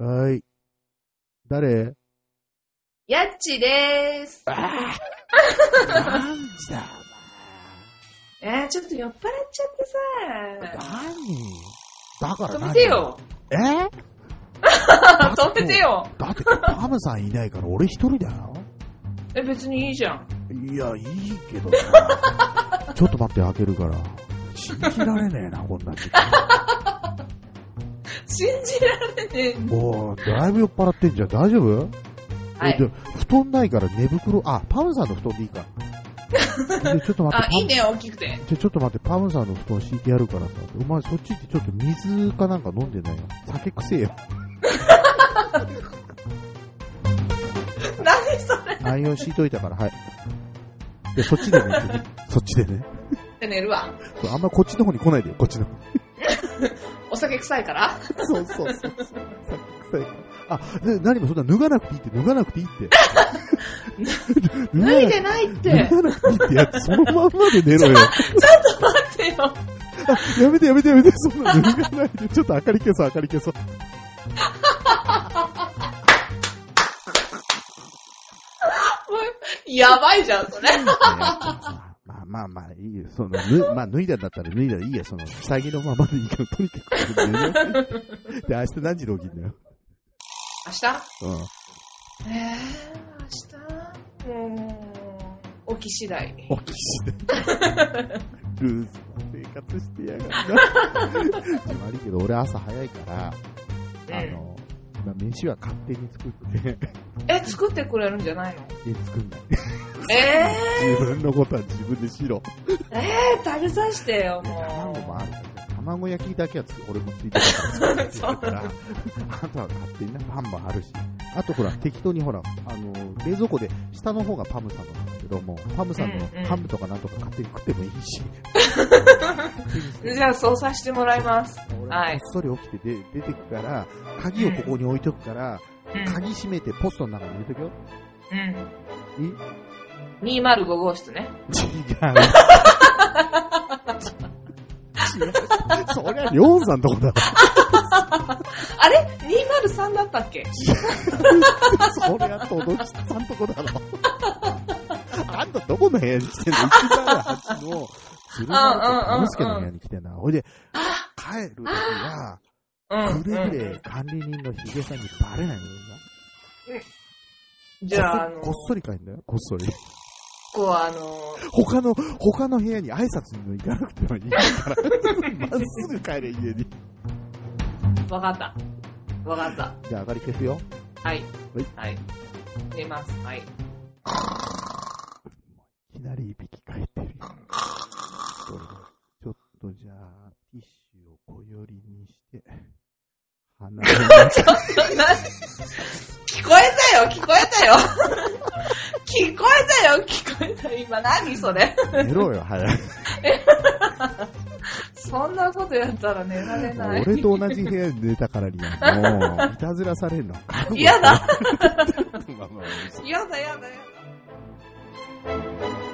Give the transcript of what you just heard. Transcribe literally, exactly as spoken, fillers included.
はい。誰？ やっちでーす。 ああ。なんだえー、ちょっと酔っ払っちゃってさ。 何？だから何？ 止めてよ。 え止めてよ。 だってパムさんいないから俺一人だよ。 え、別にいいじゃん。 いや、いいけどさ。ちょっと待って開けるから。信じられねえな、こんな時間。 信じられねえ。 もう、だいぶ酔っ払ってんじゃん。大丈夫？ はい。 で布団ないから寝袋、あ、パムさんの布団でいいか。でちょっと待って。 あ、いいね、大きくて。 じゃ、ちょっと待って、パムさんの布団敷いてやるからさ。お前そっちってちょっと水かなんか飲んでないよ。酒くせえよ。 何それ。 アイオン敷いといたから、はい。で、そっちで寝てね。そっちでね。 で、寝るわ。 あんまこっちの方に来ないでよ、こっちの方に。 お酒臭いからそうそうそう。酒臭いから。あ、で、何もそんな脱がなくていいって、脱がなくていいって。 脱いでないって。 脱がなくていいってやつ、そのまんまで寝ろよ。 ちょっと待ってよ。 あ、やめてやめてやめて、そんな脱がないで。ちょっと明かり消そう、明かり消そう。 やばいじゃん、それ。 まあまあまあ、いいよ。その、ぬ、まあ脱いだんだったら脱いだらいいや。その、下着のままでいいから、とにかく脱いだ。で、明日何時に起きんだよ。 明日？ うん。 えー、明日？もう、起き次第。 起き次第。ルーズな生活してやがるな。悪いけど、俺朝早いから、うん、あの、まあ、飯は勝手に作って。 え、作ってくれるんじゃないの？ え、作んない。 えー、 自分のことは自分でしろ。 えー、食べさせてよ、もう。 卵もあるから。卵焼きだけはつ俺もついてるから作ってるから、あとは勝手にな、パンもあるし。あとほら、適当にほら、あの、冷蔵庫で下の方がパムさんなんだけども、パムさんのハムとかなんとか勝手に食ってもいいし。 うんうん、じゃあ、そうさせてもらいます。はい。 こっそり起きてで出てくから、鍵をここに置いとくから、うん、鍵閉めてポストの中に入れとくよ。 うん。いにまるご号室ね。 違う。そりゃ、りょうさんとこだろ。 あれ ?にまるさん だったっけ？ そりゃ、とどきさんとこだろ。あんたどこの部屋に来てんの？いちまるはちの、鶴丸と之助の部屋に来てんだ。ほいで、帰るときは、くれぐれ管理人のヒゲさんにバレないのよな。 じゃあ、あのー、 こっそり帰んだよ、こっそり。 こうあのー、 他の、他の部屋に挨拶に行かなくてもいいから、まっすぐ帰れ、家に。 わかった。わかった。 じゃあ、上がり消すよ。 はい。はい。寝ます。はい。 いきなりいびきかいてるよ。ちょっとじゃあ、ティッシュを小寄りにして、鼻を。 ちょっとな、聞こえたよ、聞こえたよ。聞こえたよ、聞こえたよ。今何それ。 寝ろよ、早い。 そんなことやったら寝られない。 俺と同じ部屋に寝たからには、もう、いたずらされるの。 嫌だ。嫌だ、嫌だ、嫌だ。